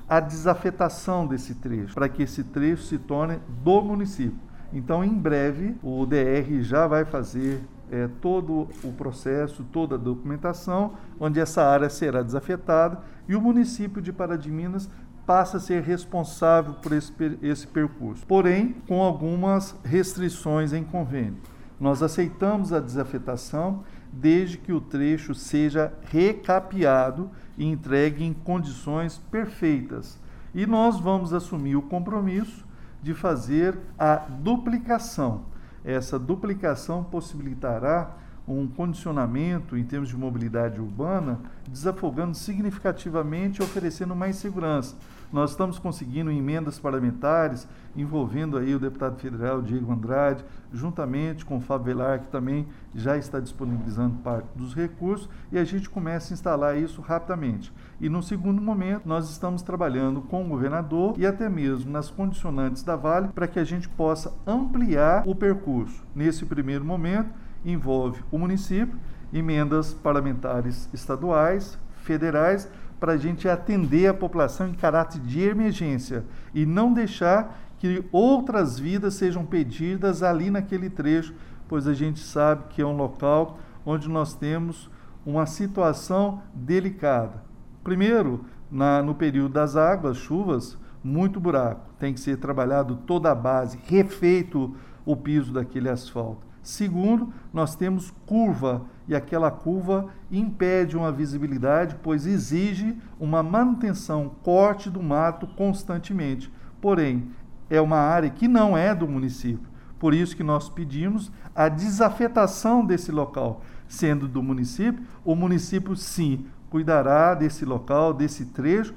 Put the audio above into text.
a desafetação desse trecho, para que esse trecho se torne do município. Então, em breve, o DR já vai fazer todo o processo, toda a documentação, onde essa área será desafetada e o município de Pará de Minas passa a ser responsável por esse percurso. Porém, com algumas restrições em convênio. Nós aceitamos a desafetação desde que o trecho seja recapeado e entregue em condições perfeitas. E nós vamos assumir o compromisso de fazer a duplicação. Essa duplicação possibilitará um condicionamento em termos de mobilidade urbana, desafogando significativamente e oferecendo mais segurança. Nós estamos conseguindo emendas parlamentares, envolvendo aí o deputado federal Diego Andrade, juntamente com o Fábio Velar, que também já está disponibilizando parte dos recursos, e a gente começa a instalar isso rapidamente. E no segundo momento, nós estamos trabalhando com o governador e até mesmo nas condicionantes da Vale, para que a gente possa ampliar o percurso. Nesse primeiro momento, envolve o município, emendas parlamentares estaduais, federais, para a gente atender a população em caráter de emergência e não deixar que outras vidas sejam perdidas ali naquele trecho, pois a gente sabe que é um local onde nós temos uma situação delicada. Primeiro, no período das águas, chuvas, muito buraco, tem que ser trabalhado toda a base, refeito o piso daquele asfalto. Segundo, nós temos curva, e aquela curva impede uma visibilidade, pois exige uma manutenção, corte do mato constantemente. Porém, é uma área que não é do município. Por isso que nós pedimos a desafetação desse local. Sendo do município, o município sim cuidará desse local, desse trecho,